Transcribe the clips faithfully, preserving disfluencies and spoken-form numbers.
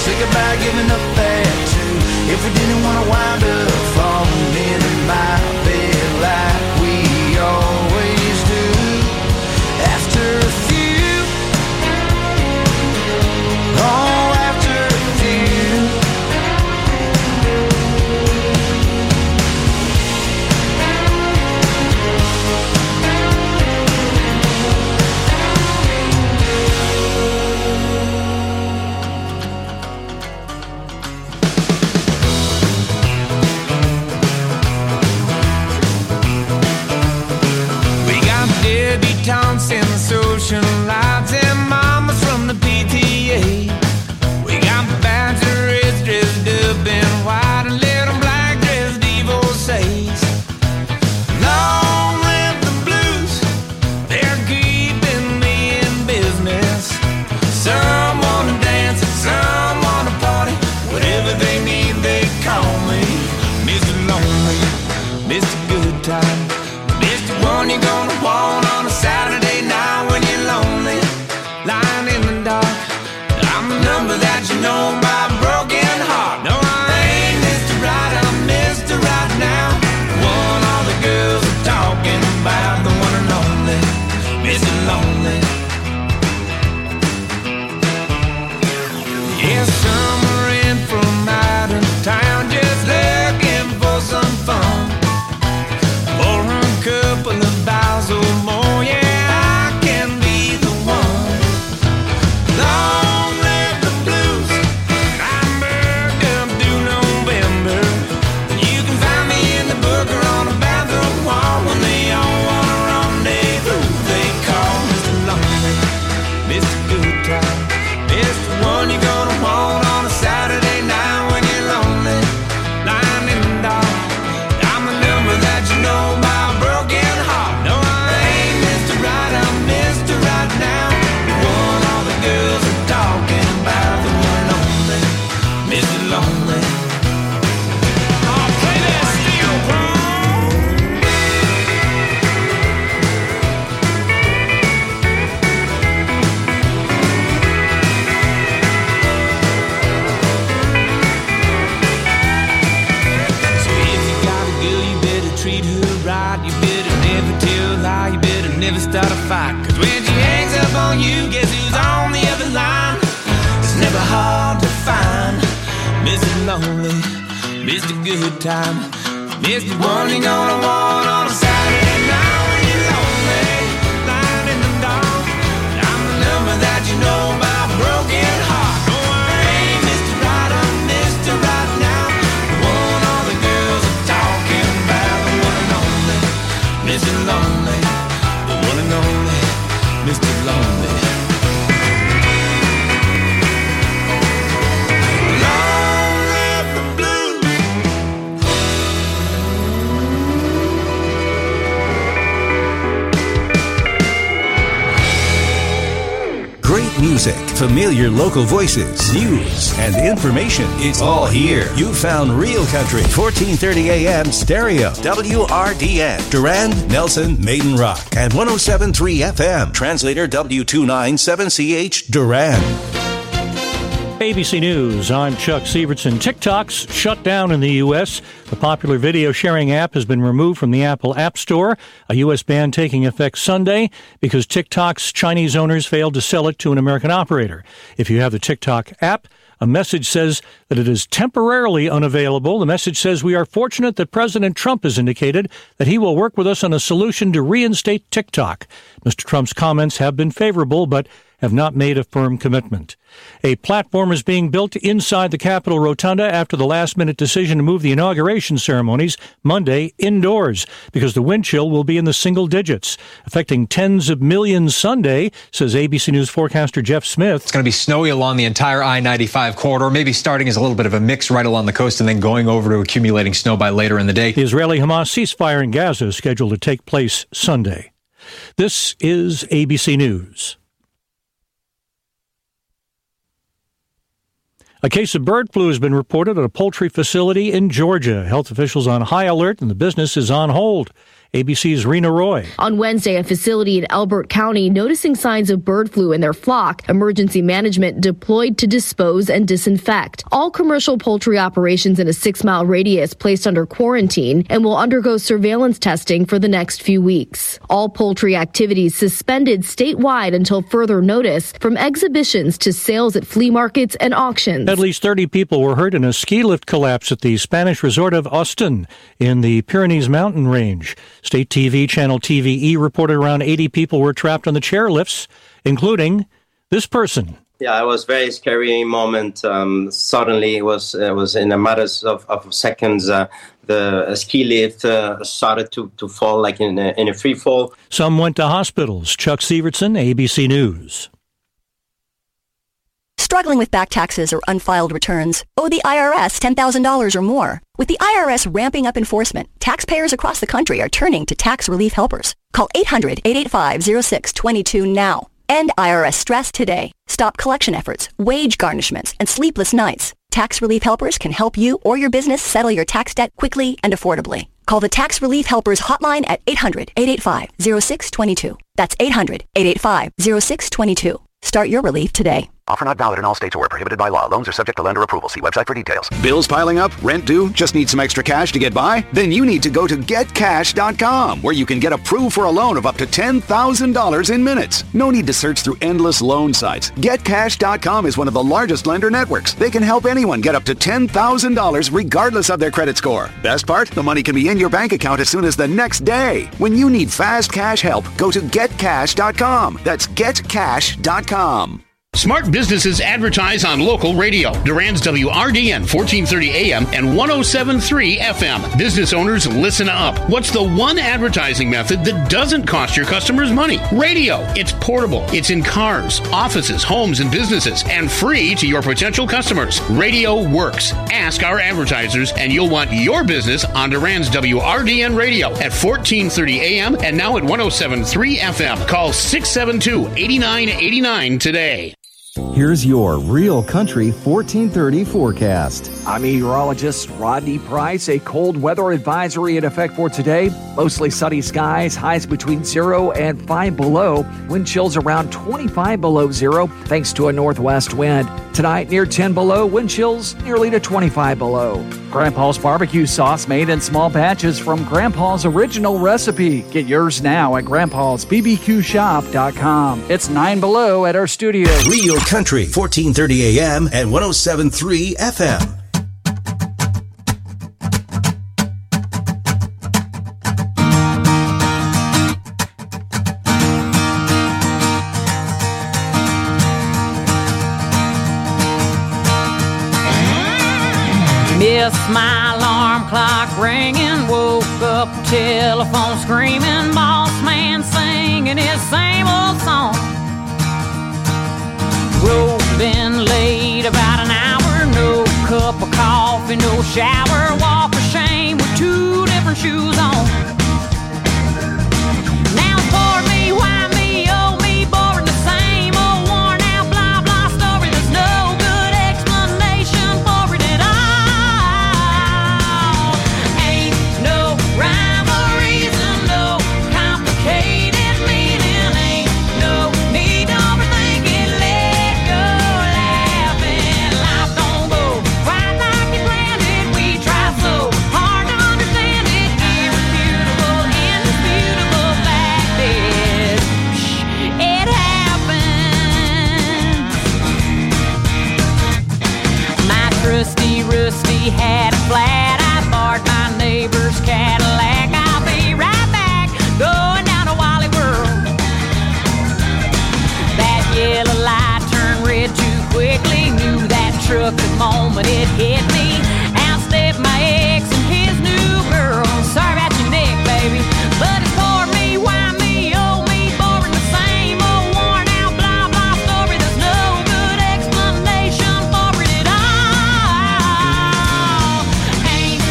Say goodbye, giving up that too. If we didn't want to wind up falling in my bed like we always do. After a few, oh, after a few. And the social lives and mamas from the P T A. We got bachelors dressed up in white and little black dressed divorcees. Long live the blues, they're keeping me in business. Some wanna dance and some wanna party. Whatever they need, they call me Mister Lonely, Mister Good Time, Mister One you're gonna want on a Saturday. You know my broken heart. No, I ain't Mister Right, I'm Mister Right now. The one all the girls are talking about, the one and only Mister Lonely. Yeah, some are in from out of town, just looking for some fun. For a couple of boughs or more, yeah, I can be the one. Long live the blues, I'm burnt up through November. You can find me in the book or on a bathroom wall when they all want a rendezvous. They call Mister Lonely, Mister Good Time, Mister One you're gonna want on a Saturday night when you're lonely, lying in the dark. I'm the number that you know by a broken heart. No, I ain't Mister Right, I'm Mister Right now. The one all the girls are talking about, the one and only Mister Lonely. Oh, play that steel drum. So if you got a girl, you better treat her right. You better never tell a lie. You better never start a fight. Cause when she hangs up on you, guess who's on the other line? It's never hard to find Mister Lonely, Mister Good Time, Mister One you're gonna want on a Saturday night when you're lonely, lying in the dark. I'm the number that you know by a broken heart. No, I ain't Mister Right, I'm Mister Right now. The one all the girls are talking about, the one and only Mister Lonely, the one and only Mister Lonely. Long live the blues. Great music, familiar local voices, news, and information. It's all here. You found Real Country, fourteen thirty A M stereo, W R D N, Durand, Nelson, Maiden Rock, and one oh seven point three F M, translator W two ninety-seven C H, Durand. A B C News, I'm Chuck Severson. TikTok's shut down in the U S. The popular video sharing app has been removed from the Apple App Store, a U S ban taking effect Sunday because TikTok's Chinese owners failed to sell it to an American operator. If you have the TikTok app, a message says that it is temporarily unavailable. The message says, we are fortunate that President Trump has indicated that he will work with us on a solution to reinstate TikTok. Mister Trump's comments have been favorable, but have not made a firm commitment. A platform is being built inside the Capitol Rotunda after the last-minute decision to move the inauguration ceremonies Monday indoors because the wind chill will be in the single digits, affecting tens of millions Sunday, says A B C News forecaster Jeff Smith. It's going to be snowy along the entire I ninety-five corridor, maybe starting as a little bit of a mix right along the coast and then going over to accumulating snow by later in the day. The Israeli-Hamas ceasefire in Gaza is scheduled to take place Sunday. This is A B C News. A case of bird flu has been reported at a poultry facility in Georgia. Health officials on high alert and the business is on hold. A B C's Rena Roy. On Wednesday, a facility in Elbert County noticing signs of bird flu in their flock. Emergency management deployed to dispose and disinfect. All commercial poultry operations in a six-mile radius placed under quarantine and will undergo surveillance testing for the next few weeks. All poultry activities suspended statewide until further notice, from exhibitions to sales at flea markets and auctions. At least thirty people were hurt in a ski lift collapse at the Spanish resort of Austin in the Pyrenees mountain range. State T V channel T V E reported around eighty people were trapped on the chairlifts, including this person. Yeah, it was a very scary moment. Um, suddenly, it was it was in a matter of, of seconds. Uh, the ski lift uh, started to, to fall like in a, in a free fall. Some went to hospitals. Chuck Sievertson, A B C News. Struggling with back taxes or unfiled returns? Owe the I R S ten thousand dollars or more? With the I R S ramping up enforcement, taxpayers across the country are turning to tax relief helpers. Call eight hundred, eight eight five, zero six two two now. End I R S stress today. Stop collection efforts, wage garnishments, and sleepless nights. Tax relief helpers can help you or your business settle your tax debt quickly and affordably. Call the Tax Relief Helpers hotline at eight hundred, eight eight five, zero six two two. That's eight hundred, eight eight five, zero six two two. Start your relief today. Offer not valid in all states or prohibited by law. Loans are subject to lender approval. See website for details. Bills piling up? Rent due? Just need some extra cash to get by? Then you need to go to get cash dot com, where you can get approved for a loan of up to ten thousand dollars in minutes. No need to search through endless loan sites. get cash dot com is one of the largest lender networks. They can help anyone get up to ten thousand dollars regardless of their credit score. Best part? The money can be in your bank account as soon as the next day. When you need fast cash help, go to get cash dot com. That's get cash dot com. Smart businesses advertise on local radio. Durand's W R D N fourteen thirty A M and one oh seven point three F M. Business owners, listen up. What's the one advertising method that doesn't cost your customers money? Radio. It's portable. It's in cars, offices, homes, and businesses, and free to your potential customers. Radio works. Ask our advertisers, and you'll want your business on Durand's W R D N radio at fourteen thirty A M and now at one oh seven point three F M. Call six seven two, eight nine eight nine today. Here's your Real Country fourteen thirty forecast. I'm meteorologist Rodney Price. A cold weather advisory in effect for today. Mostly sunny skies, highs between zero and five below. Wind chills around twenty-five below zero thanks to a northwest wind. Tonight near ten below, wind chills nearly to twenty-five below. Grandpa's barbecue sauce made in small batches from Grandpa's original recipe. Get yours now at grandpas b b q shop dot com. It's nine below at our studio. Real Country, fourteen thirty A M and one oh seven point three F M. Missed my alarm clock ringing, woke up, telephone screaming, boss man singing his same old song. Road been late about an hour, no cup of coffee, no shower, walk of shame with two different shoes on. Now for me, why me, oh me, boring the same old worn out blah blah story. There's no good explanation for it at all. Ain't no rhyme or reason, no complicated meaning, ain't no need to overthink it. Let go laughing, life don't go quite like you planned it. We try so hard to understand it. Irrefutable, indisputable fact is, it happens. My trusty Rusty had a flat. I borrowed my neighbor's Cadillac. I'll be right back, going down to Wally World. That yellow light turned red too quickly. Knew that truck the moment it hit me. Out stepped my ex and his new girl. Sorry about your neck, baby, but it's for me, why me, oh me, boring the same old worn out blah blah story. There's no good explanation for it at all. Ain't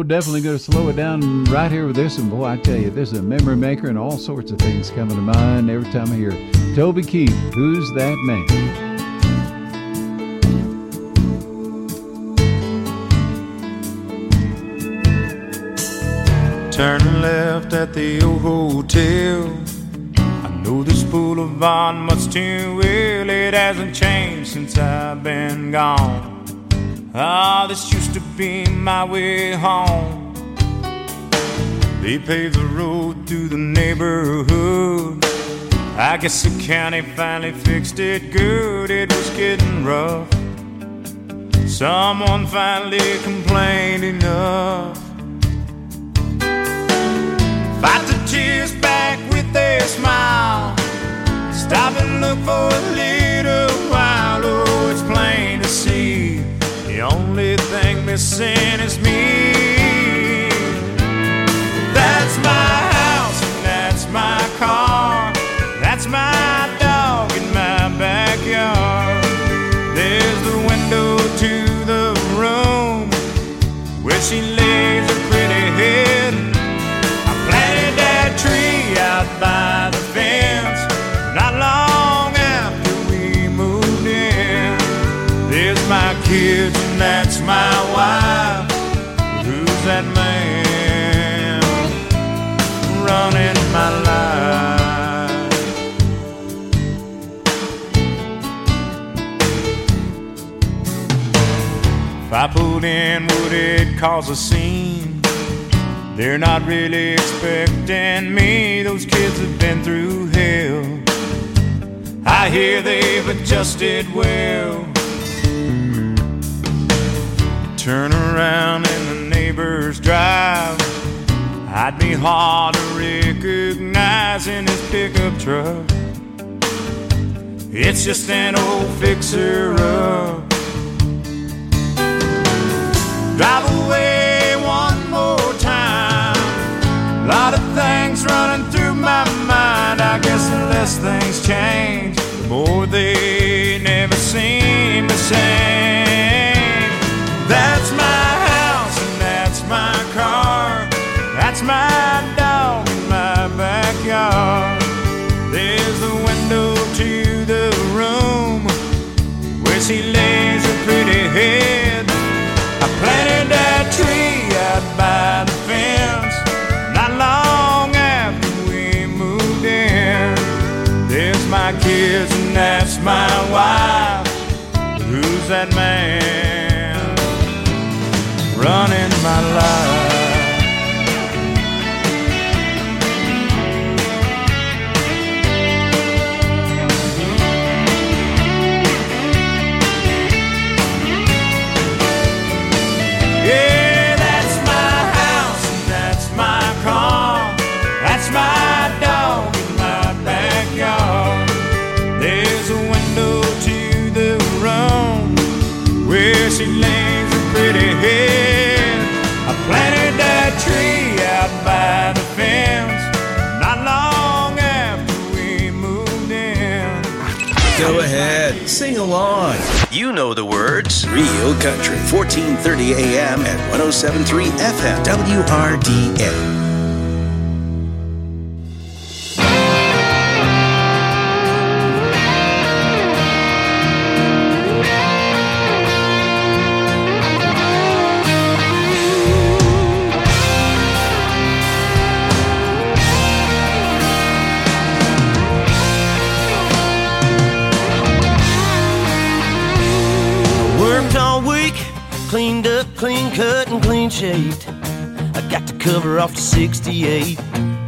definitely going to slow it down right here with this one. Boy, I tell you, this is a memory maker and all sorts of things coming to mind every time I hear Toby Keith, Who's That Man? Turning left at the old hotel. I know this boulevard much too well. It hasn't changed since I've been gone. Ah, this used to be my way home. They paved the road through the neighborhood. I guess the county finally fixed it good. It was getting rough. Someone finally complained enough. Fight the tears back with a smile. Stop and look for a little while. Oh, it's plain to see the only thing missing is me. That's my house and that's my car. That's my dog in my backyard. There's the window to the room where she lays her pretty head. I planted that tree out by the fence not long after we moved in. There's my kids and that's my wife. Who's that man running my life? If I pulled in, would it cause a scene? They're not really expecting me. Those kids have been through hell. I hear they've adjusted well. Turn around in the neighbor's drive. I'd be hard to recognize in his pickup truck. It's just an old fixer-up. Drive away one more time. A lot of things running through my mind. I guess the less things change, the more they never seem the same. That's my house and that's my car. That's my dog in my backyard. There's the window to the room where she lays her pretty head. I planted that tree out by the fence not long after we moved in. There's my kids and that's my wife. Who's that man running my life? Yeah, that's my house and that's my car. That's my dog in my backyard. There's a window to the room where she lays her pretty head. I planted that tree out by the fence not long after we moved in. Go ahead, sing along. You know the words. Real Country, fourteen thirty A M at one oh seven point three F M, W R D N. Cleaned up, clean cut, and clean shaved. I got the cover off the sixty-eight.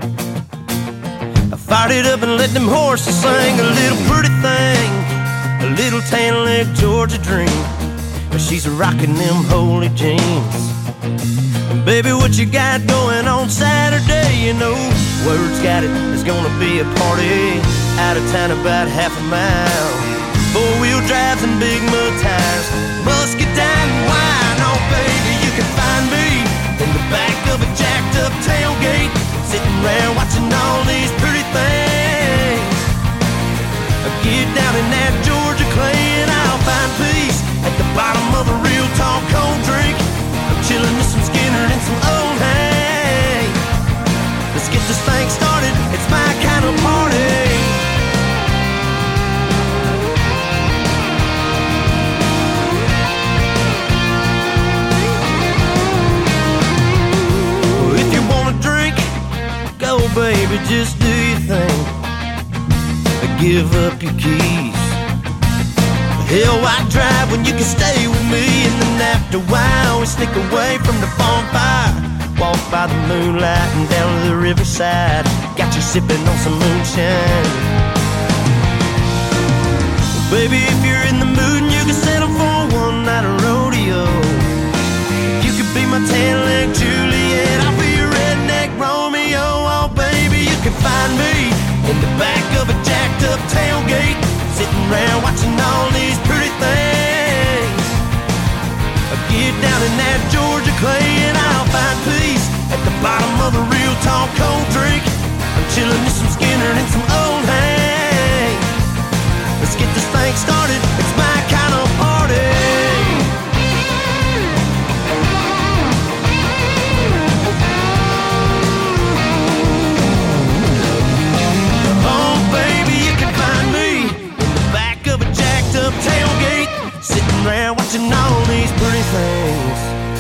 I fired it up and let them horses sing a little pretty thing, a little tan leg Georgia dream. But she's rocking them holy jeans. Baby, what you got going on Saturday? You know, word's got it, there's gonna be a party out of town about half a mile. Four-wheel drives and big mud tires, musket down and wine. Oh, baby, you can find me in the back of a jacked-up tailgate, sitting around watching all these pretty things. Get down in that Georgia clay and I'll find peace at the bottom of a real tall cold drink. I'm chilling with some Skinner and some just do your thing. Give up your keys. Hell, why drive when you can stay with me? And then after a while, we sneak away from the bonfire. Walk by the moonlight and down to the riverside. Got you sipping on some moonshine. Baby, if you're in the mood and you can settle for one night of rodeo, you could be my tan-leg Juliet, I'll be your redneck Romeo. Oh, baby, you can find me in the back of a jacked up tailgate, sitting around watching all these pretty things. I get down in that Georgia clay and I'll find peace at the bottom of a real tall cold drink. I'm chilling with some Skinner and some old Hank. Let's get this thing started, it's my kind of party. Tailgate, sitting around watching all these pretty things.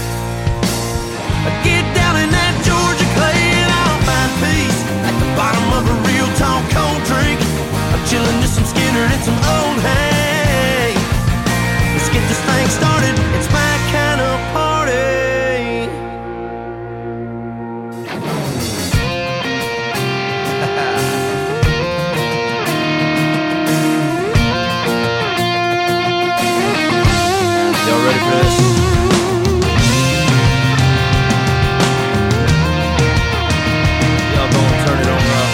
I get down in that Georgia clay and I'll find peace at the bottom of a real tall cold drink. I'm chilling with some Skinner and some old Hank. Let's get this thing started, it's my kind of party. Y'all ready for this? Y'all gonna turn it on up.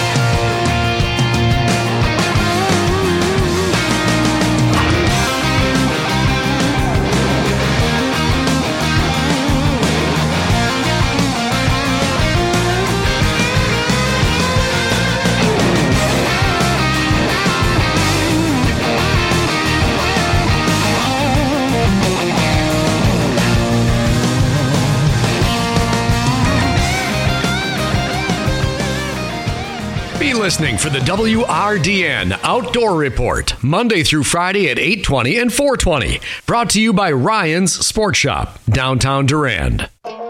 Listening for the W R D N Outdoor Report, Monday through Friday at eight twenty and four twenty. Brought to you by Ryan's Sports Shop, downtown Durand.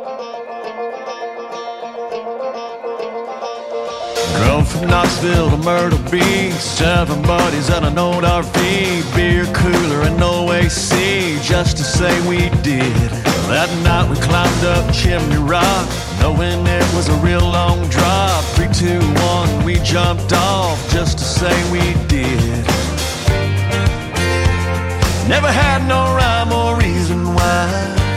Drove from Knoxville to Myrtle Beach, seven buddies and an old R V, beer cooler and no A C, just to say we did. That night we climbed up Chimney Rock, knowing it was a real long drop. Three, two, one, we jumped off just to say we did. Never had no rhyme or reason why.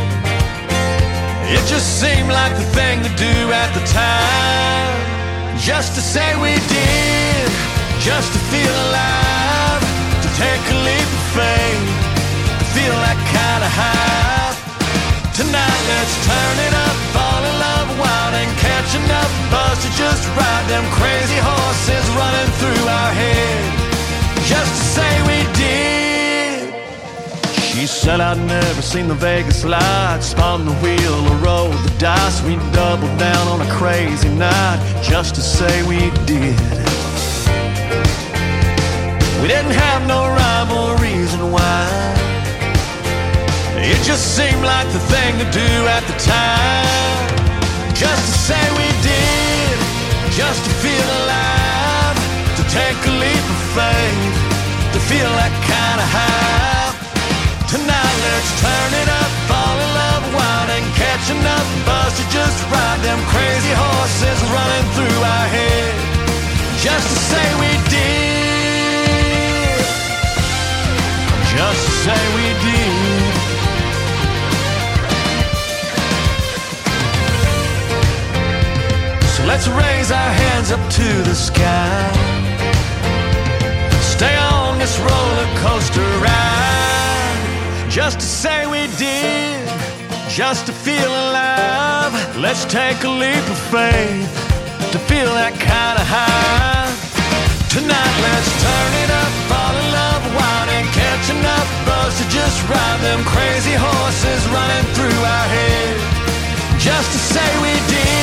It just seemed like the thing to do at the time. Just to say we did, just to feel alive, to take a leap of faith, to feel that kind of high. Tonight let's turn it up, fall in love, wild and catching up, buzz to just ride them crazy horses running through our head. Just to say we did. She said I'd never seen the Vegas lights, spun the wheel or rolled the dice. We doubled down on a crazy night, just to say we did. We didn't have no rhyme or reason why. It just seemed like the thing to do at the time. Just to say we did, just to feel alive, to take a leap of faith, to feel that kind of high. Tonight let's turn it up, fall in love, wild and catching up, buzz to just ride them crazy horses running through our head. Just to say we did, just to say we did. So let's raise our hands up to the sky, stay on this roller coaster ride. Just to say we did, just to feel alive. Let's take a leap of faith, to feel that kind of high. Tonight let's turn it up, fall in love, wild and catching up, buzz to just ride them crazy horses running through our head. Just to say we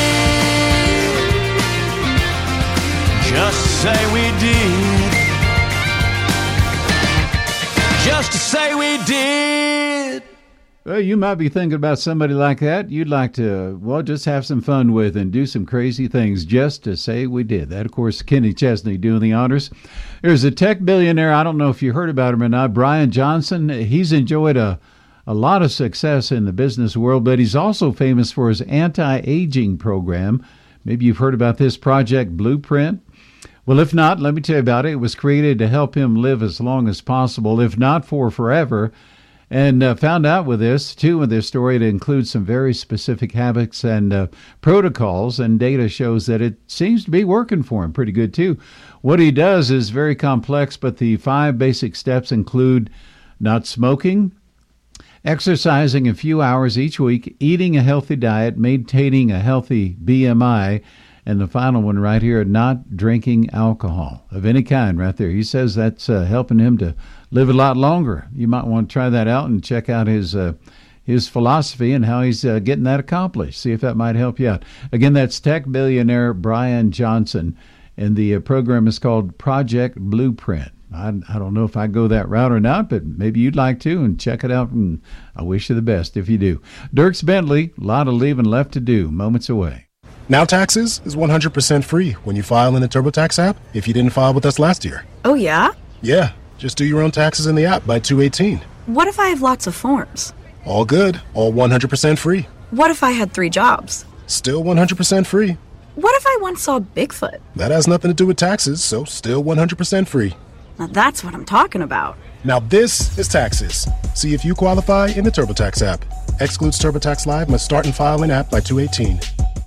did, just to say we did, just to say we did. Well, you might be thinking about somebody like that you'd like to, well, just have some fun with and do some crazy things just to say we did. That, of course, Kenny Chesney doing the honors. There's a tech billionaire. I don't know if you heard about him or not, Brian Johnson. He's enjoyed a, a lot of success in the business world, but he's also famous for his anti-aging program. Maybe you've heard about this Project Blueprint. Well, if not, let me tell you about it. It was created to help him live as long as possible, if not for forever. And uh, found out with this, too, with this story, it includes some very specific habits and uh, protocols, and data shows that it seems to be working for him pretty good, too. What he does is very complex, but the five basic steps include not smoking, exercising a few hours each week, eating a healthy diet, maintaining a healthy B M I, and the final one right here, not drinking alcohol of any kind right there. He says that's uh, helping him to live a lot longer. You might want to try that out and check out his uh, his philosophy and how he's uh, getting that accomplished. See if that might help you out. Again, that's tech billionaire Brian Johnson, and the uh, program is called Project Blueprint. I, I don't know if I go that route or not, but maybe you'd like to, and check it out, and I wish you the best if you do. Dierks Bentley, a lot of leaving left to do, moments away. Now Taxes is one hundred percent free when you file in the TurboTax app if you didn't file with us last year. Oh, yeah? Yeah, just do your own taxes in the app by two eighteen. What if I have lots of forms? All good, all one hundred percent free. What if I had three jobs? Still one hundred percent free. What if I once saw Bigfoot? That has nothing to do with taxes, so still one hundred percent free. Now that's what I'm talking about. Now this is taxes. See if you qualify in the TurboTax app. Excludes TurboTax Live, must start and file in app by two eighteen.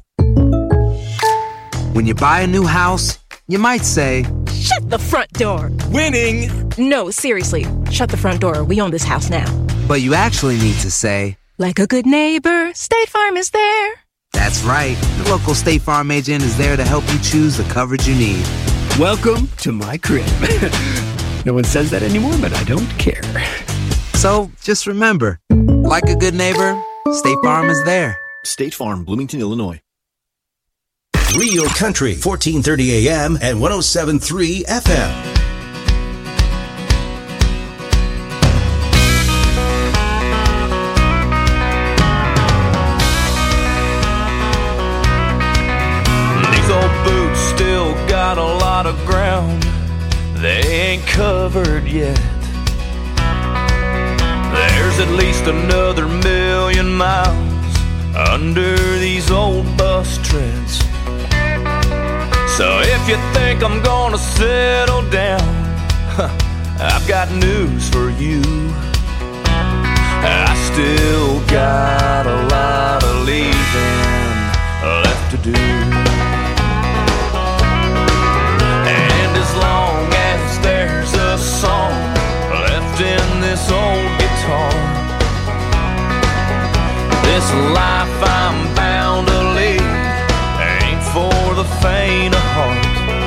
When you buy a new house, you might say, "Shut the front door." Winning! No, seriously. Shut the front door. We own this house now. But you actually need to say, "Like a good neighbor, State Farm is there." That's right. The local State Farm agent is there to help you choose the coverage you need. Welcome to my crib. No one says that anymore, but I don't care. So just remember, like a good neighbor, State Farm is there. State Farm, Bloomington, Illinois. Real Country, fourteen thirty A M and one oh seven point three F M. These old boots still got a lot of ground they ain't covered yet. There's at least another million miles under these old bus treads. So if you think I'm gonna settle down, I've got news for you. I still got a lot of leaving left to do. And as long as there's a song left in this old guitar, this life I'm bound to lead ain't for the faint of heart.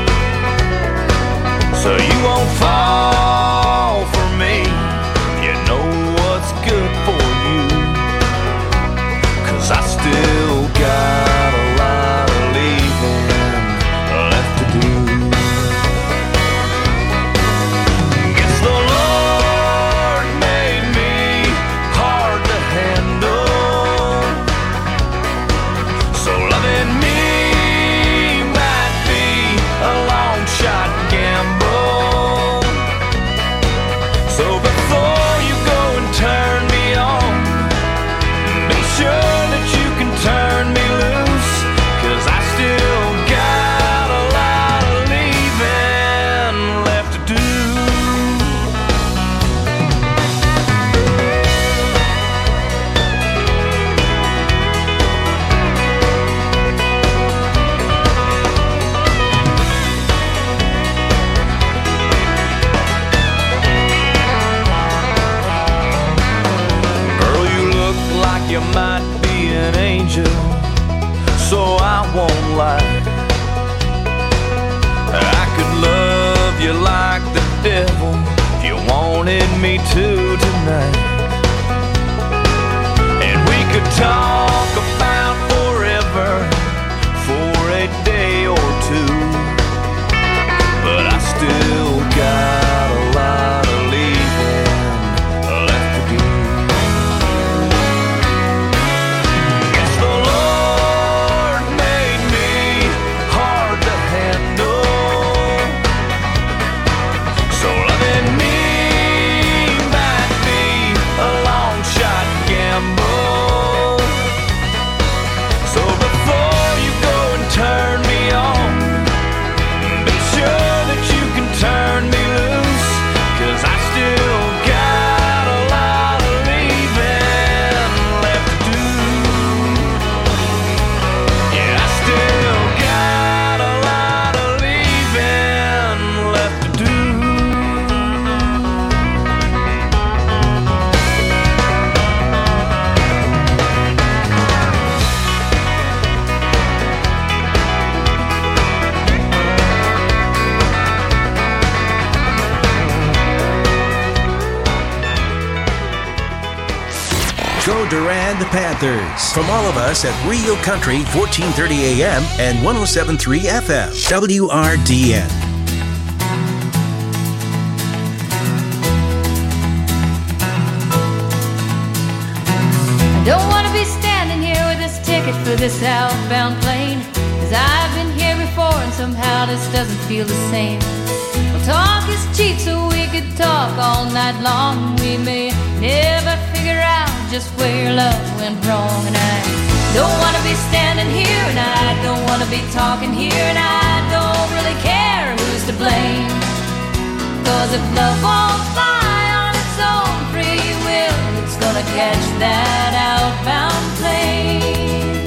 So you won't fall for me, you know what's good for you. 'Cause I still got a lot of leaving left to do. Guess the Lord made me hard to handle, so loving me might be a long shot gamble. So before you go and turn me on, be sure that you can turn me loose, 'cause I still got a lot of leaving left to do. Girl, you look like you might be an angel, so I won't lie. I could love you like the devil if you wanted me to tonight. And we could talk about forever for a day or two, but I still got a lot of leaving left to do. Durand Panthers. From all of us at Real Country, fourteen thirty A M and one oh seven point three F M, W R D N. I don't want to be standing here with this ticket for this outbound plane, 'cause I've been here before and somehow this doesn't feel the same. Well, talk is cheap, so we could talk all night long. We may never figure out just where love went wrong. And I don't want to be standing here, and I don't want to be talking here, and I don't really care who's to blame. 'Cause if love won't fly on its own free will, it's gonna catch that outbound plane.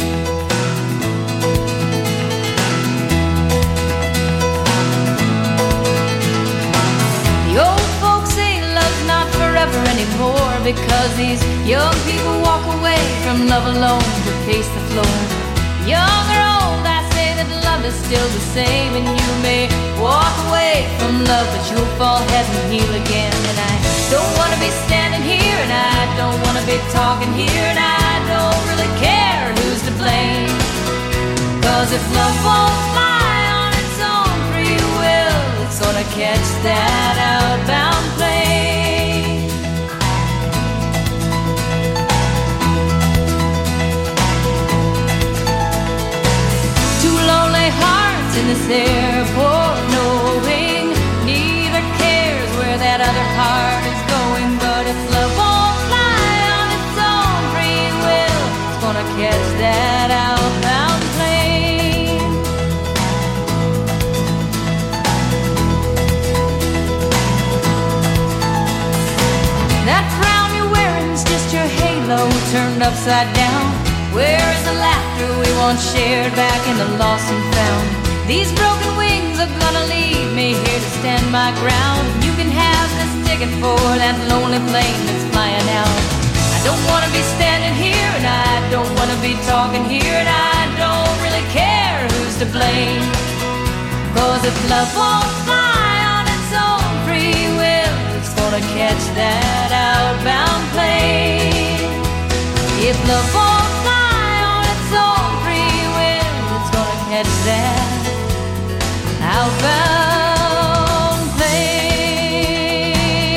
The old folks say love's not forever anymore, because these young people walk away from love alone to pace the floor. Young or old, I say that love is still the same, and you may walk away from love, but you'll fall head and heel again. And I don't want to be standing here, and I don't want to be talking here, and I don't really care who's to blame. 'Cause if love won't fly on its own free will, it's gonna catch that outbound plane. Two lonely hearts in this airport, knowing neither cares where that other heart is going. But if love won't fly on its own free will, it's gonna catch that outbound plane. That frown you're wearing's just your halo turned upside down. Where is the laughter we once shared back in the lost and found? These broken wings are gonna leave me here to stand my ground. You can have this ticket for that lonely plane that's flying out. I don't wanna be standing here, and I don't wanna be talking here, and I don't really care who's to blame. 'Cause if love won't fly on its own free will, it's gonna catch that outbound plane. If love won't fly on its own free will, it's gonna catch that outbound plane.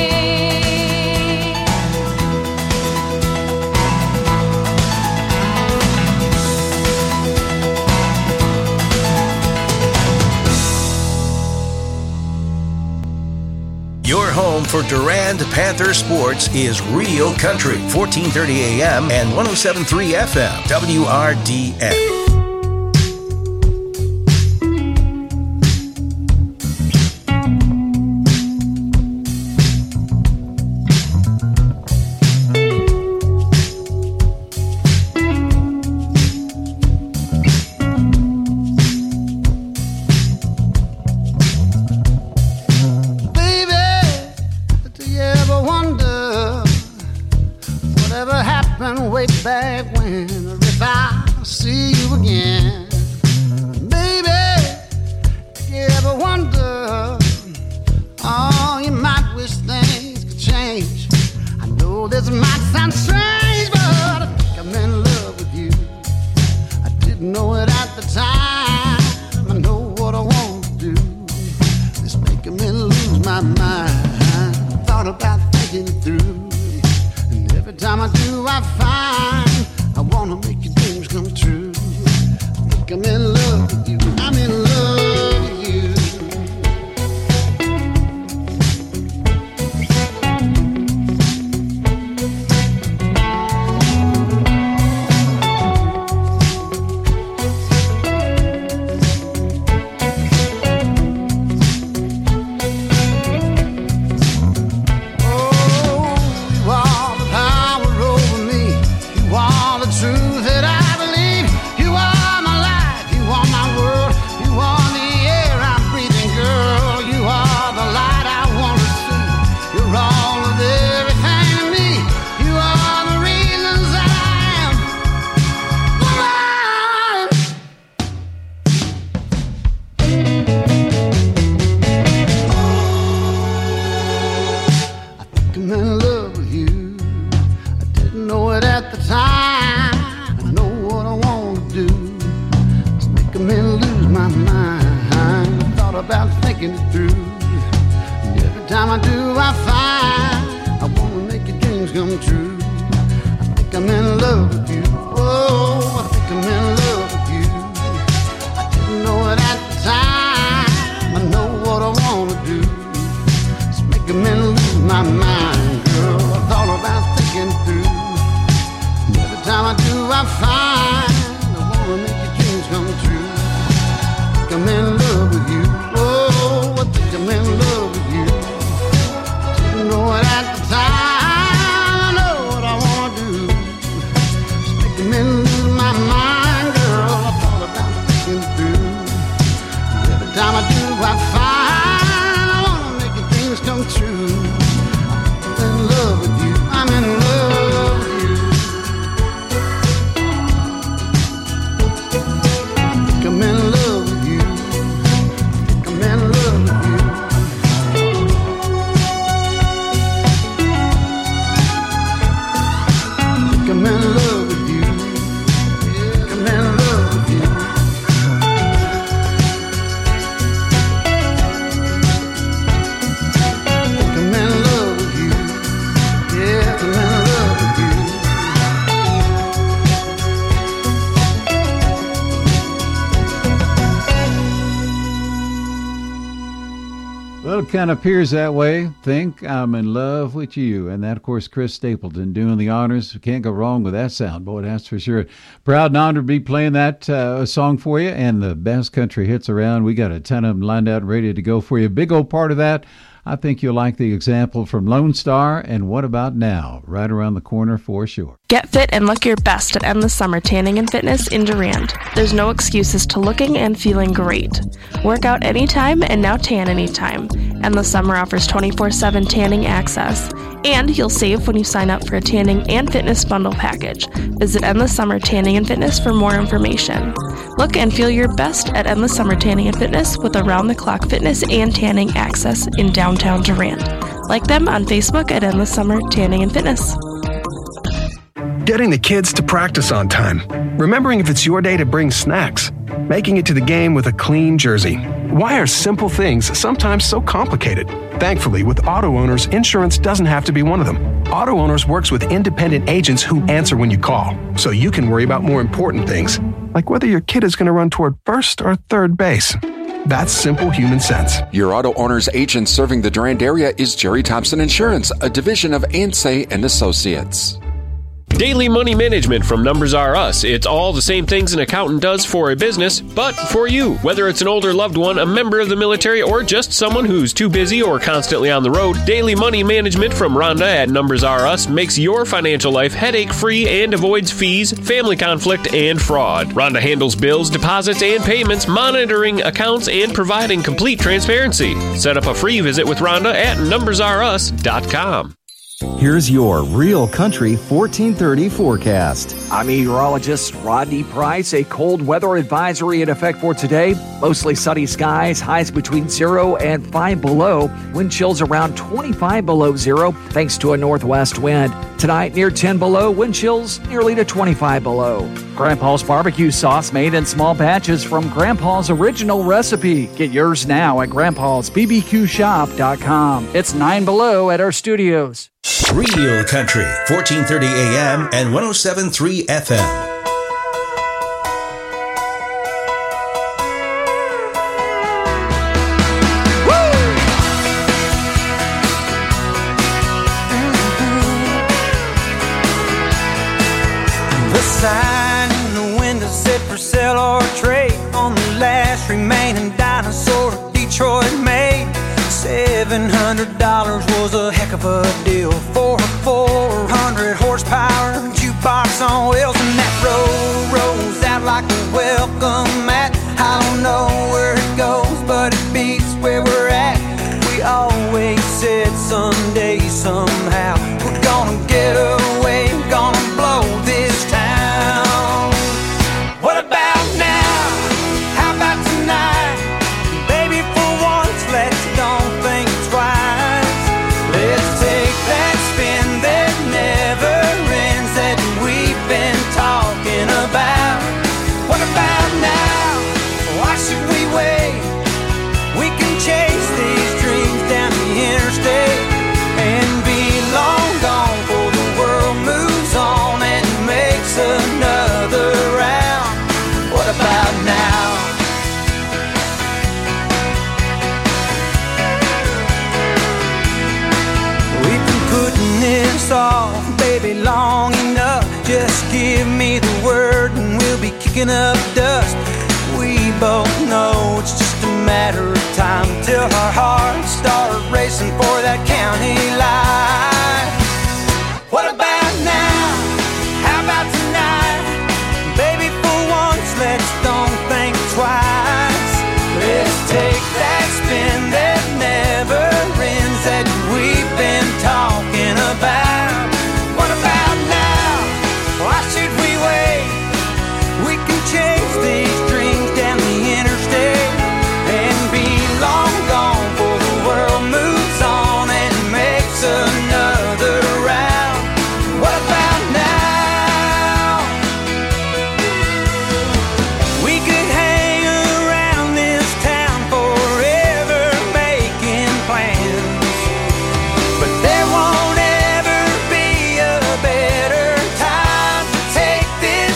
Your home for Durand Panther sports is Real Country, fourteen thirty A M and one oh seven point three F M, W R D N. Truth that I believe, you are my life, you are my world. I'm in lose my mind. Thought about thinking it through. And every time I do, I find I wanna make your dreams come true. I think I'm in love with you. Oh, I think I'm in love with you. I didn't know it at the time. I know what I wanna do. It's making me lose my mind, girl. I thought about thinking through. And every time I do, I find I wanna make your dreams come true. I think I'm in love with you. Oh, I think I'm in love with you. I didn't know it at the time. I know what I wanna do. It's making me lose my mind, girl. I thought about thinking through. And every time I do, I find I wanna make your dreams come true. I'm in love with you. I'm in love with you. I think I'm in love with you. I think I'm in love with you. I think I'm in love with you. Yeah, I'm in love with you. I think I'm in love with you. Yeah, I'm in love with you. Well, it kind of appears that way. Think I'm in love with you. And that, of course, Chris Stapleton doing the honors. Can't go wrong with that sound, boy, that's for sure. Proud and honored to be playing that uh, song for you and the best country hits around. We got a ton of them lined out and ready to go for you. Big old part of that. I think you'll like the example from Lone Star and What About Now, right around the corner for sure. Get fit and look your best at Endless Summer Tanning and Fitness in Durand. There's no excuses to looking and feeling great. Work out anytime and now tan anytime. Endless Summer offers twenty-four seven tanning access. And you'll save when you sign up for a tanning and fitness bundle package. Visit Endless Summer Tanning and Fitness for more information. Look and feel your best at Endless Summer Tanning and Fitness with around-the-clock fitness and tanning access in downtown Durand. Like them on Facebook at Endless Summer Tanning and Fitness. Getting the kids to practice on time. Remembering if it's your day to bring snacks. Making it to the game with a clean jersey. Why are simple things sometimes so complicated? Thankfully, with Auto Owners, insurance doesn't have to be one of them. Auto Owners works with independent agents who answer when you call, so you can worry about more important things, like whether your kid is going to run toward first or third base. That's simple human sense. Your Auto Owners agent serving the Durand area is Jerry Thompson Insurance, a division of Ansay and Associates. Daily Money Management from Numbers R Us. It's all the same things an accountant does for a business, but for you. Whether it's an older loved one, a member of the military, or just someone who's too busy or constantly on the road, Daily Money Management from Rhonda at Numbers R Us makes your financial life headache-free and avoids fees, family conflict, and fraud. Rhonda handles bills, deposits, and payments, monitoring accounts, and providing complete transparency. Set up a free visit with Rhonda at numbers r us dot com. Here's your Real Country fourteen thirty forecast. I'm meteorologist Rodney Price. A cold weather advisory in effect for today. Mostly sunny skies, highs between zero and five below. Wind chills around twenty-five below zero thanks to a northwest wind. Tonight near ten below, wind chills nearly to twenty-five below. Grandpa's barbecue sauce made in small batches from Grandpa's original recipe. Get yours now at grandpas b b q shop dot com. It's nine below at our studios. Real Country, fourteen thirty A M and one oh seven point three F M. The sign in the window said for sale or trade on the last remaining dinosaur Detroit made. Seven hundred dollars was a heck of a deal for a four hundred horsepower jukebox on wheels, and that road rolls out like a welcome mat. I don't know where it goes, but it beats where we're at. We always said someday, somehow, we're gonna get away, gonna blow this town. What about now? How about tonight? Baby, for once, let's don't think twice. Let's take that spin that kicking up dust. We both know it's just a matter of time till our hearts start racing for that county line. What about now? How about tonight? Baby, for once, let's don't think twice. Let's take that spin that never ends that we've been talking about. What about now? Why should we wait? We can chase these dreams down the interstate and be long gone before the world moves on and makes another round. What about now? We could hang around this town forever making plans, but there won't ever be a better time to take this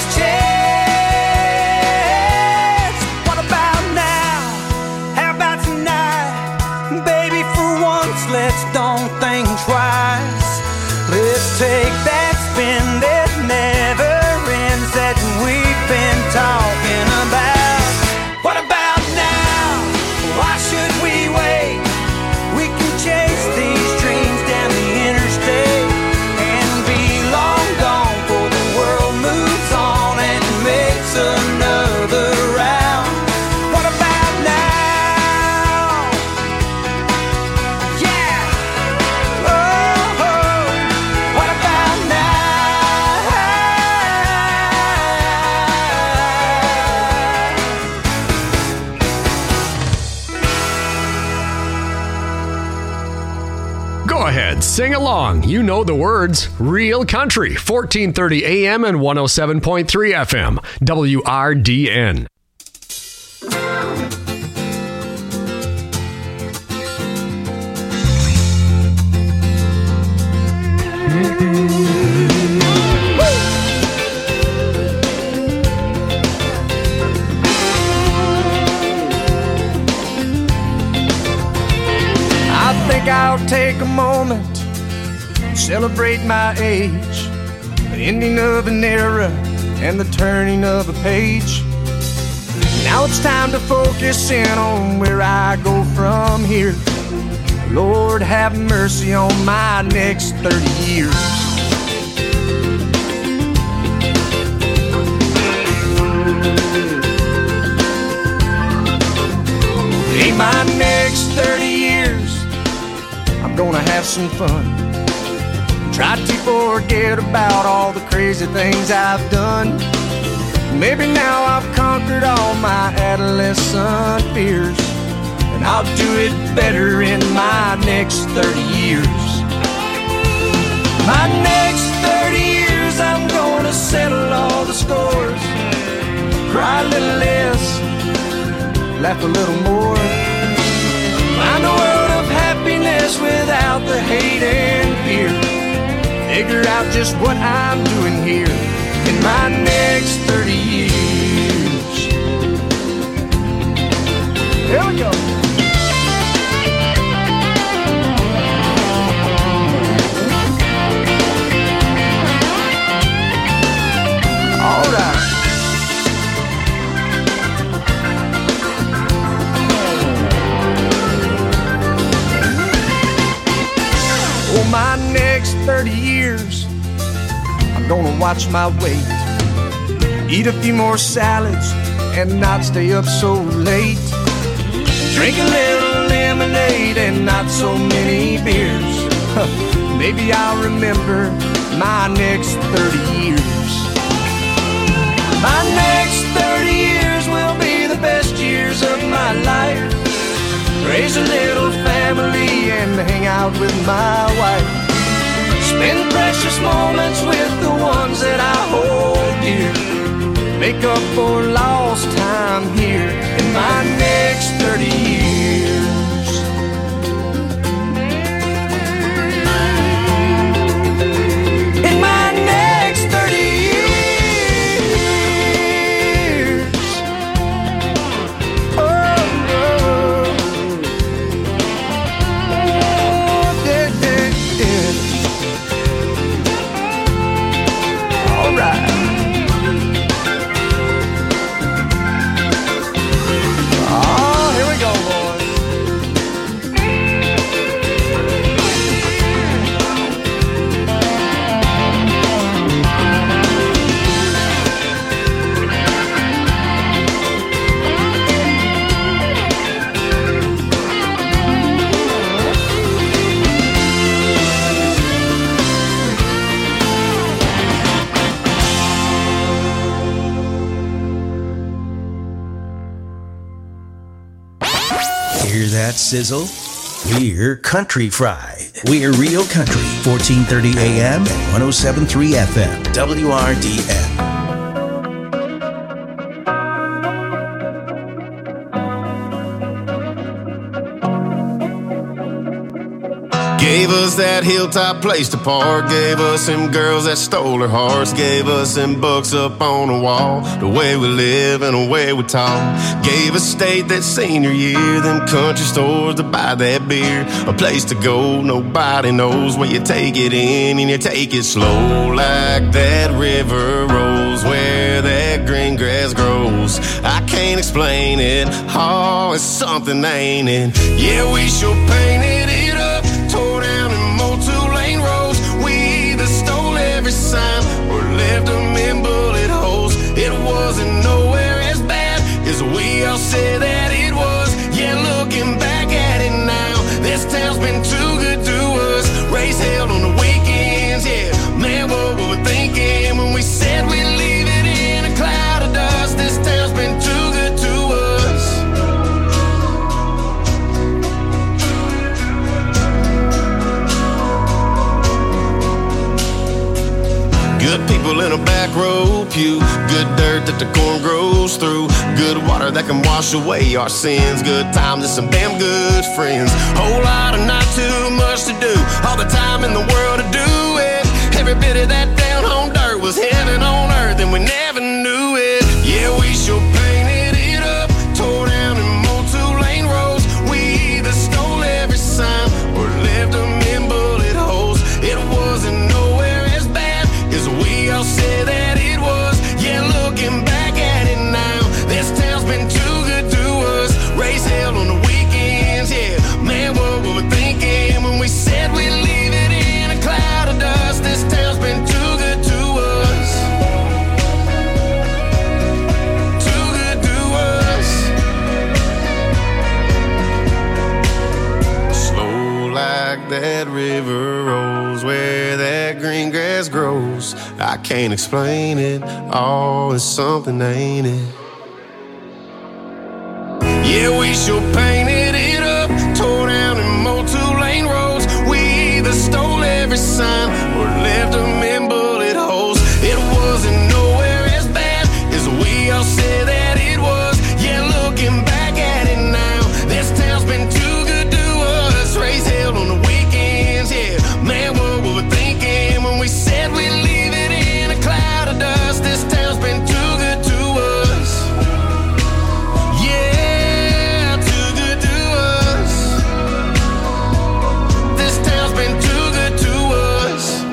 chance. What about now? How about tonight? Baby, for once, let's don't think twice. Let's take that spin that never ends that we've been talking about. What about now? Why should we wait? We can chase these dreams down the interstate and be long gone before the world moves on and makes another round. What about now? Yeah. Oh, oh. What about now? Go ahead, sing along. You know the words. Real Country, fourteen thirty A M and one oh seven point three F M, W R D N. I think I'll take a moment to celebrate my age, the ending of an era and the turning of a page. Now it's time to focus in on where I go from here. Lord, have mercy on my next thirty years. In my next thirty years, I'm gonna have some fun. Try to forget about all the crazy things I've done. Maybe now I've conquered all my adolescent fears, and I'll do it better in my next thirty years. My next thirty years, I'm gonna settle all the scores, cry a little less, laugh a little more, find a world of happiness without the hate and fear, figure out just what I'm doing here in my next thirty years. Here we go. All right. For my next thirty years, I'm gonna watch my weight, eat a few more salads and not stay up so late, drink a little lemonade and not so many beers. Maybe I'll remember my next thirty years. My next thirty years will be the best years of my life. Raise a little family and hang out with my wife. Spend precious moments with the ones that I hold dear. Make up for lost time here in my next thirty years. In my next thirty years. Oh, oh. Oh, yeah, yeah, yeah. All right. Hear that sizzle? We're Country Fried. We're Real Country, fourteen thirty A M and one oh seven point three F M, W R D N. Gave us that hilltop place to park. Gave us them girls that stole our hearts. Gave us them books up on the wall. The way we live and the way we talk. Gave us state that senior year. Them country stores to buy that beer. A place to go, nobody knows. Where you take it in and you take it slow. Like that river rolls where that green grass grows. I can't explain it. Oh, it's something, ain't it? Yeah, we sure painted it up. Tore down and mowed two-lane roads. We either stole every sign or left them in bullet holes. It wasn't nowhere as bad as we all said that it was. Yeah, looking back at it now, this town's been too good to us. Race held on the weekends, yeah. Man, what were we thinking when we said we'd leave it in a cloud of dust? This town's been too good to us. Good people in a back row pew. Good dirt that the corn grows through. Good water that can wash away our sins. Good times and some damn good friends. Whole lot of not too much to do. All the time in the world to do it. Every bit of that down home dirt was heaven on earth and we never knew it. Yeah, we sure painted it up. Tore down and mowed two-lane roads. We either stole every sign or left them in bullet holes. It wasn't nowhere as bad as we all said that it was. Yeah, looking back at it now, this town's been too good to us. Race held on the weekends, yeah. Man, what were we thinking when we said we'd leave it in a cloud of dust? This town's been too good to us. Too good to us. Slow like that river rolls where that green grass grows. I can't explain it. Oh, it's something, ain't it? Yeah, we sure painted it up. Tore down and mowed two-lane roads. We either stole every sign or left them in bullet holes. It wasn't nowhere as bad as we all said that it was. Yeah, looking back at it now, this town's been too good to us. Race held on the weekends, yeah. Man, what were we thinking when we said we'd leave it in a cloud of dust? This town's been too good to us. Yeah, too good to us. This town's been too good to us.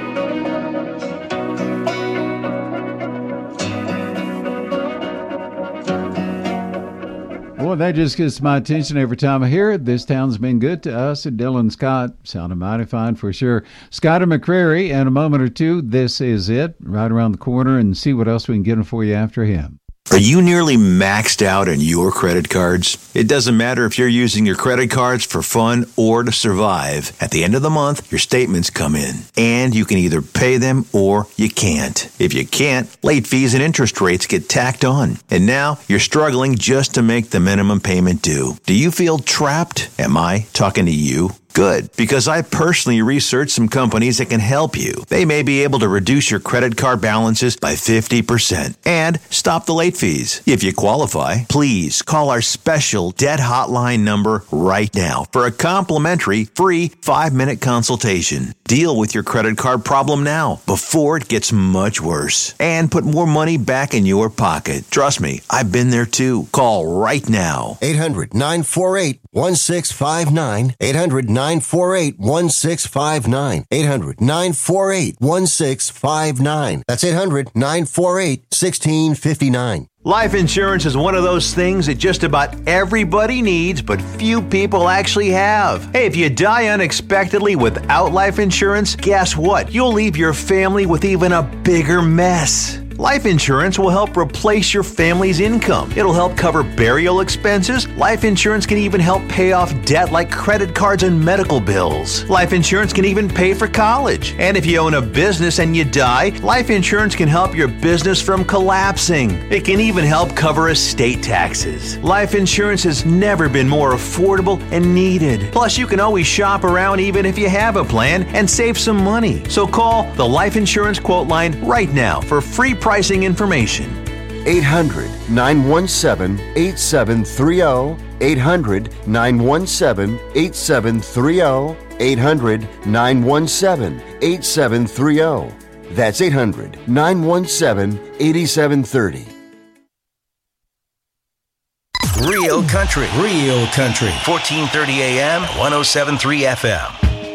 Boy, that just gets my attention every time I hear it. This town's been good to us. And Dylan Scott sounded mighty fine for sure. Scott and McCrary in a moment or two. This is it. Right around the corner and see what else we can get for you after him. Are you nearly maxed out on your credit cards? It doesn't matter if you're using your credit cards for fun or to survive. At the end of the month, your statements come in, and you can either pay them or you can't. If you can't, late fees and interest rates get tacked on. And now you're struggling just to make the minimum payment due. Do you feel trapped? Am I talking to you? Good, because I personally researched some companies that can help you. They may be able to reduce your credit card balances by fifty percent and stop the late fees. If you qualify, please call our special debt hotline number right now for a complimentary free five-minute consultation. Deal with your credit card problem now before it gets much worse and put more money back in your pocket. Trust me, I've been there too. Call right now. eight hundred nine four eight one six five nine. eight hundred nine four eight one six five nine. eight hundred nine four eight one six five nine. That's eight hundred nine four eight one six five nine. Life insurance is one of those things that just about everybody needs, but few people actually have. Hey, if you die unexpectedly without life insurance, guess what? You'll leave your family with even a bigger mess. Life insurance will help replace your family's income. It'll help cover burial expenses. Life insurance can even help pay off debt like credit cards and medical bills. Life insurance can even pay for college. And if you own a business and you die, life insurance can help your business from collapsing. It can even help cover estate taxes. Life insurance has never been more affordable and needed. Plus, you can always shop around even if you have a plan and save some money. So call the Life Insurance Quote Line right now for free pricing information. eight hundred, nine one seven, eight seven three zero. eight hundred, nine one seven, eight seven three zero. eight hundred, nine one seven, eight seven three zero. That's eight hundred, nine one seven, eight seven three zero. Real country, real country. fourteen thirty A M, one oh seven point three F M.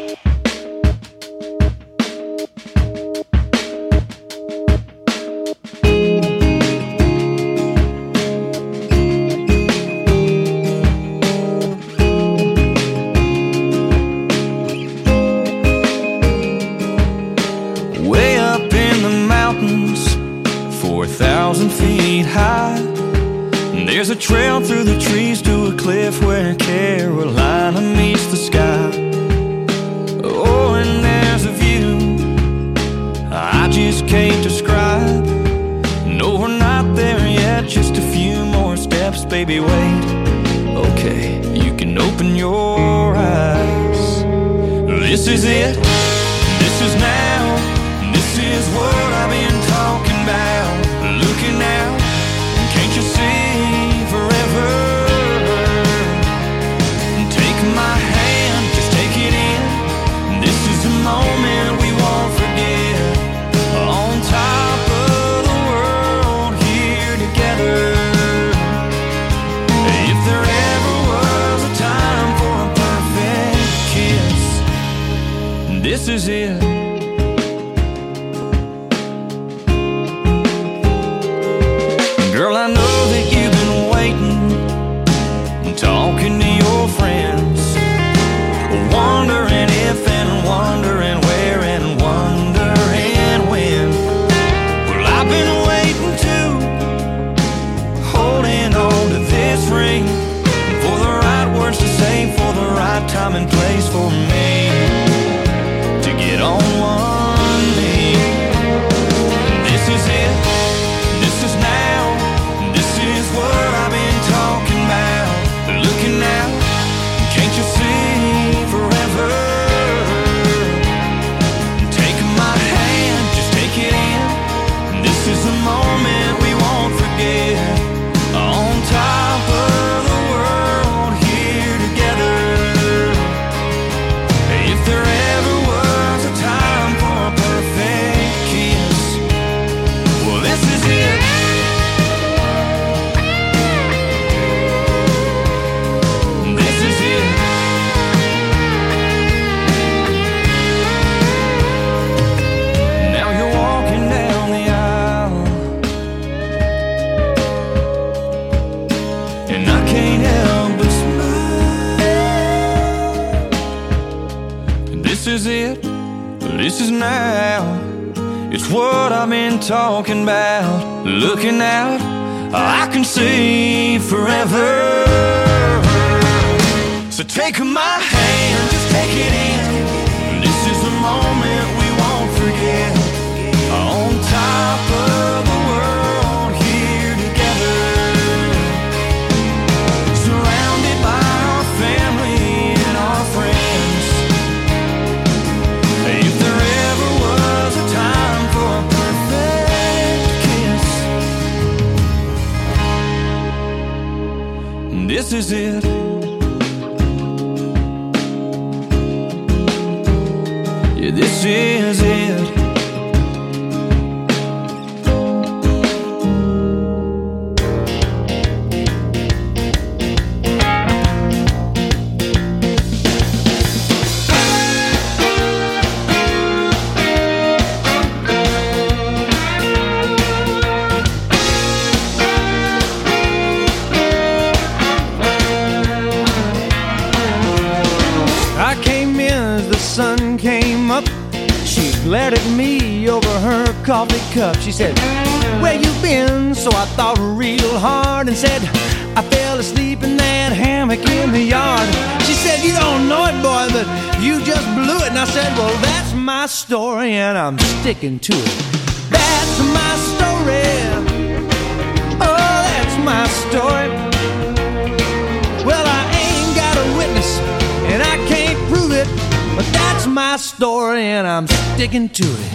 Way up in the mountains, four thousand feet high, there's a trail through the trees to a cliff where Carolina meets the sky. Oh, and there's a view I just can't describe. No, we're not there yet, just a few more steps, baby, wait. Okay, you can open your eyes. This is it, this is now, this is what I've been talking about. Looking out, can't you see forever? Take my hand, just take it in. This is a moment we won't forget. On top of the world, here together. If there ever was a time for a perfect kiss, this is it. Girl, I know that you've been waiting and talking to your friends, wondering if and wondering where and wondering when. Well, I've been waiting too, holding on to this ring, for the right words to say, for the right time and place for me to get on one knee. This is it, this is now. What I've been talking about. Looking out, can't you see forever? Take my hand, just take it in. This is a moment we won't forget. On top of the world, here together. If there ever was a time for a perfect kiss, well, this is it. This is it, this is now. It's what I've been talking about. Looking out, I can see forever. So take my hand, just take it in. This is a moment we won't forget. On top of the world, here together. Surrounded by our family and our friends. If there ever was a time for a perfect kiss, this is it. Yeah, this is it. glared at me over her coffee cup. She said, "Where you been?" So I thought real hard and said, "I fell asleep in that hammock in the yard." She said, "You don't know it, boy, but you just blew it." And I said, "Well, that's my story, and I'm sticking to it. That's my story. Oh, that's my story. Well, I ain't got a witness, and I can't prove it, but that's my story, and I'm sticking to it."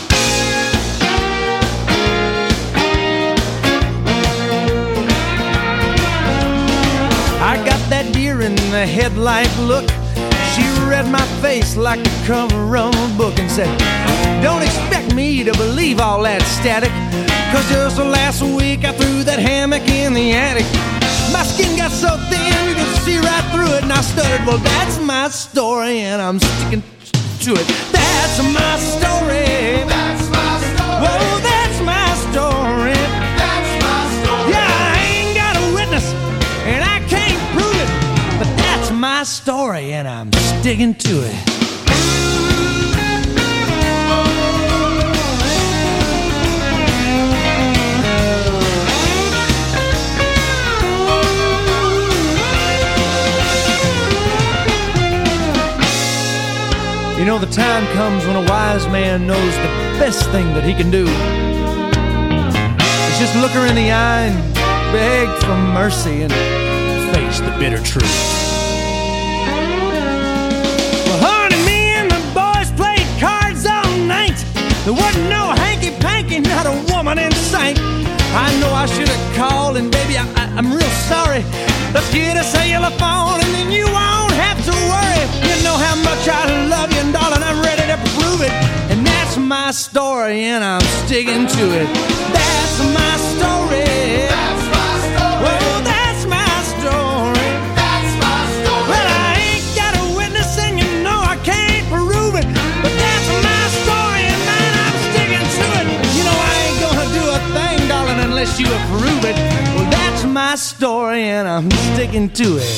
I got that deer in the headlight look. She read my face like the cover of a book and said, "Don't expect me to believe all that static, 'cause just last week I threw that hammock in the attic. My skin got so thin you could see right through it." And I stuttered, "Well, that's my story, and I'm sticking to it. That's my story. That's my story. Whoa, that's my story. That's my story. Yeah, I ain't got a witness, and I can't prove it, but that's my story, and I'm sticking to it." You know, the time comes when a wise man knows the best thing that he can do is just look her in the eye and beg for mercy and face the bitter truth. Well, honey, me and the boys played cards all night. There wasn't no hanky-panky, not a woman in sight. I know I should have called, and baby, I, I, I'm real sorry. Let's get a cellular phone, and then you won't have to worry. You know how much I love you, and darling, I'm ready to prove it. And that's my story, and I'm sticking to it. That's my story. That's my story. Oh, that's my story. That's my story. Well, I ain't got a witness, and you know I can't prove it, but that's my story, and man, I'm sticking to it. You know I ain't gonna do a thing, darling, unless you approve it. Well, that's my story, and I'm sticking to it.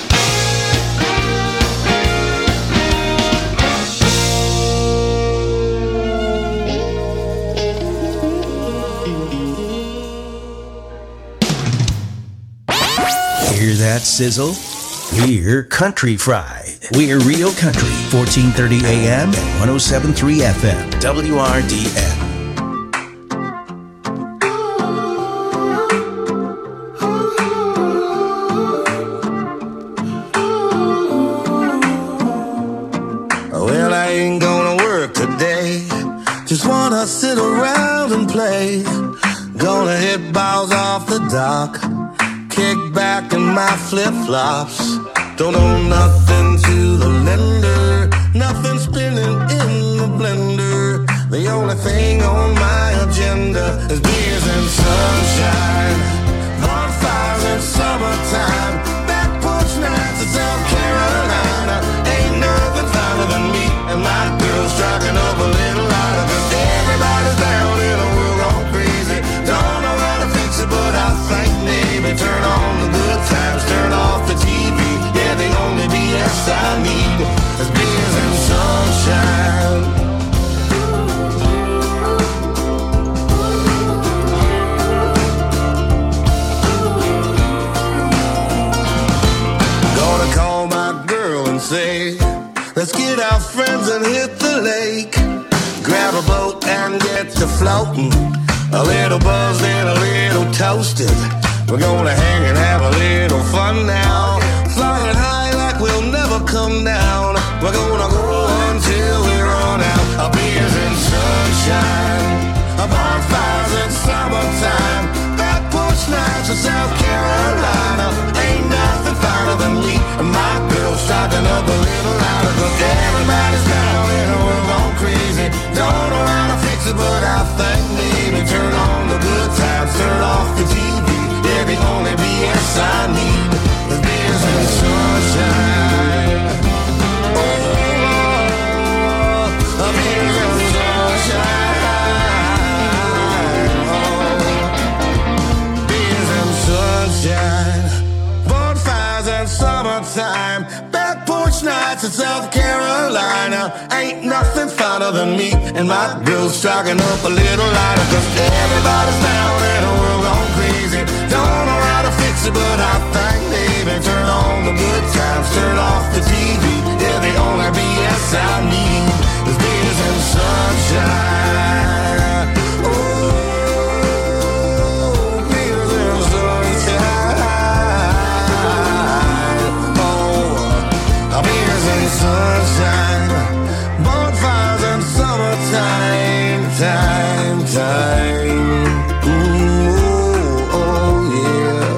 Hear that sizzle? We're Country Fried. We're Real Country, fourteen thirty A M and one oh seven point three F M, W R D N. Well, I ain't gonna work today. Just wanna sit around and play. Gonna hit balls off the dock. Kick back in my flip-flops. Don't owe nothing to the lender. Nothing spinning in the blender. The only thing on my agenda is beers and sunshine, bonfires in summertime, back porch nights in South Carolina. Ain't nothing finer than me and my girl striking up a little lighter. 'Cause everybody's down in a world gone crazy. Don't know how to fix it, but I think maybe turn on the good times, turn off the T V. Yeah, the only B S I need is beers and sunshine. Gonna call my girl and say, let's get our friends and hit the lake. Grab a boat and get to floating. A little buzzed and a little toasted. We're gonna hang and have a little fun now. Flying high like we'll never come down. We're gonna go until we run out. A beers and sunshine, a bonfires in summertime, back porch nights in South Carolina. Ain't nothing finer than me and my girl striking up a little louder. 'Cause everybody's down in a world gone crazy. Don't know how to fix it, but I think maybe turn on the good times, turn off the T V. Yeah, the only B S I need is beers and sunshine. Oh, oh, beers and sunshine. Oh, beers and sunshine. Bonfires and summertime, back porch Summer's nights in South Carolina, ain't nothing finer than me and my girls striking up a little lighter. Cause everybody's down and the world gone crazy. Don't know how to fix it, but I think maybe turn on the good times, turn off the T V. Yeah, the only B S I need is beers and sunshine. Ooh, beers and sunshine. Oh, beers and sunshine. Bonfires and summertime, time, time. Ooh, oh yeah.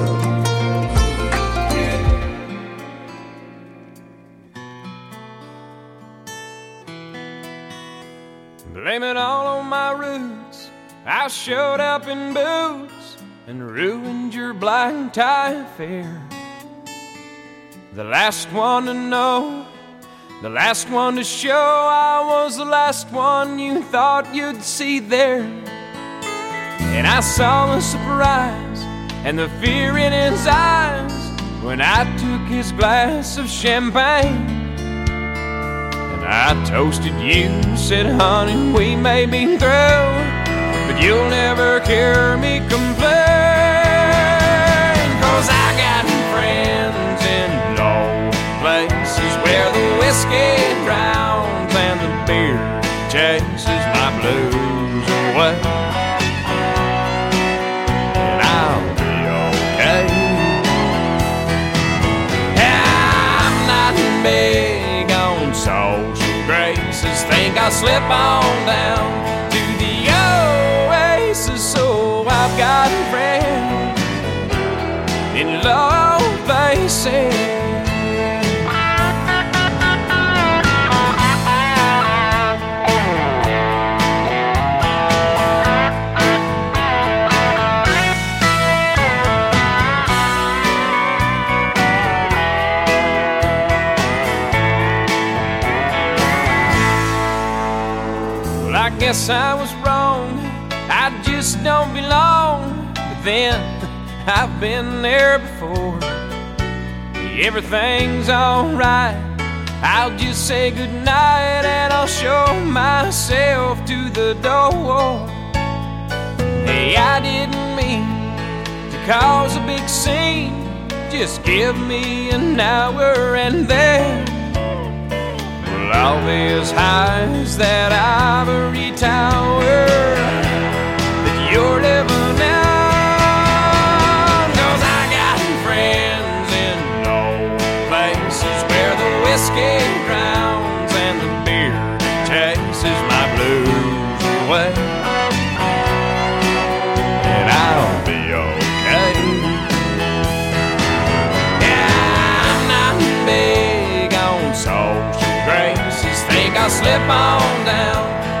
Blame it all on my roots. I showed up in boots and ruined your black tie affair. The last one to know, the last one to show, I was the last one you thought you'd see there. And I saw the surprise and the fear in his eyes when I took his glass of champagne. I toasted you, said, honey, we may be through, but you'll never hear me complain. Cause I got friends in low places where the whiskey drowns and the beer chases my blues away. And I'll be okay. I'm not big on social graces, think I'll slip on down to the oasis. So I've got a friend in low places. I guess I was wrong, I just don't belong. But then, I've been there before. Everything's alright, I'll just say goodnight and I'll show myself to the door. Hey, I didn't mean to cause a big scene, just give me an hour and then all these highs that ivory tower that you're living on. Cause I got friends in low places where the whiskey drowns and the beer chases my blues away. And I'll be okay. Yeah, I'm not big on social graces, think I'll slip on down